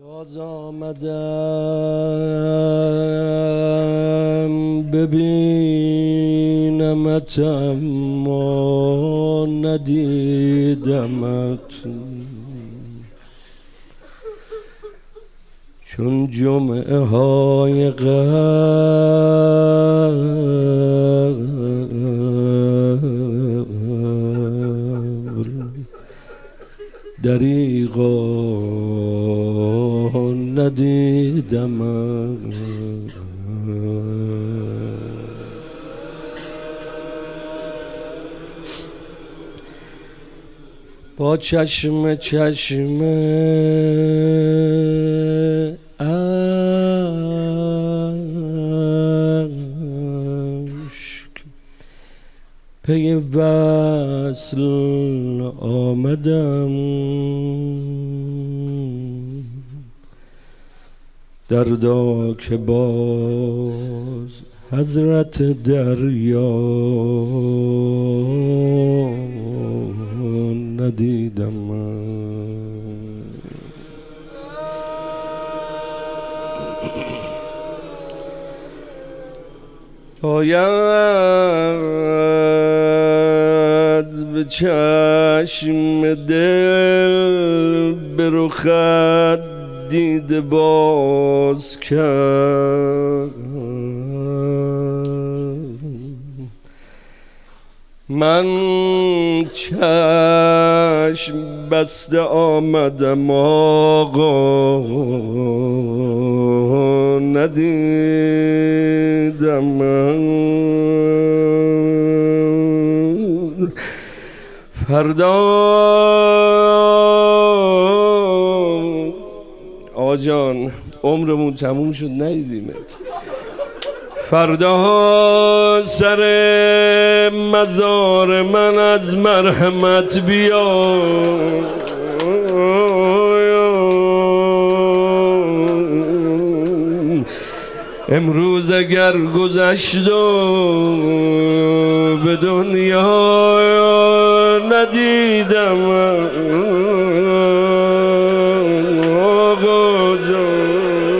باز آمدم ببینمت اما ندیدمت، چون جمعه های قبل دریغا ندیدمت. با چشم اشک پی وصل آمدم، دردا که باز حضرت دریا ندیدم. باید به چشم دل به رخت دیده باز کرد، من چشم بسته آمدم آقا ندیدم. فردا آقا جان عمرمون تموم شد ندیدیمت. فردا سر مزار من از مرحمت بیا، امروز اگر گذشت و به دنیا ندیدم آقا جان،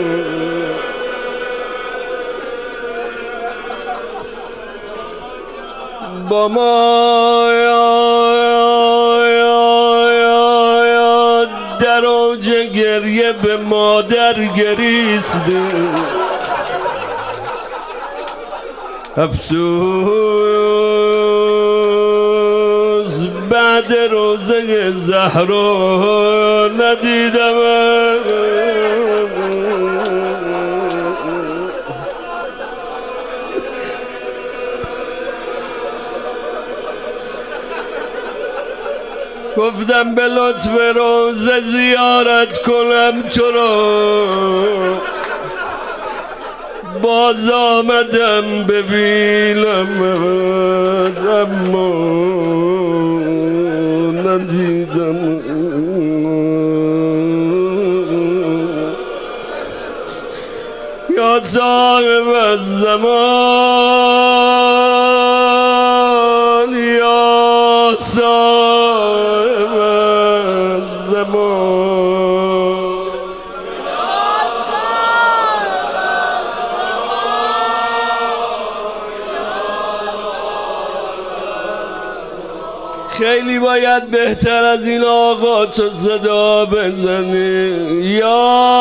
با ما در اوج گریه به مادر گریسته، افسوس بعد روزه زهرا ندیدم. گفتم به لطف روزه زیارت کنم تو را، باز آمدم ببینم اما ندیدم. یا صاحب الزمان، یا صاحب الزمان، خیلی باید بهتر از این آقا تو صدا بزنی. یا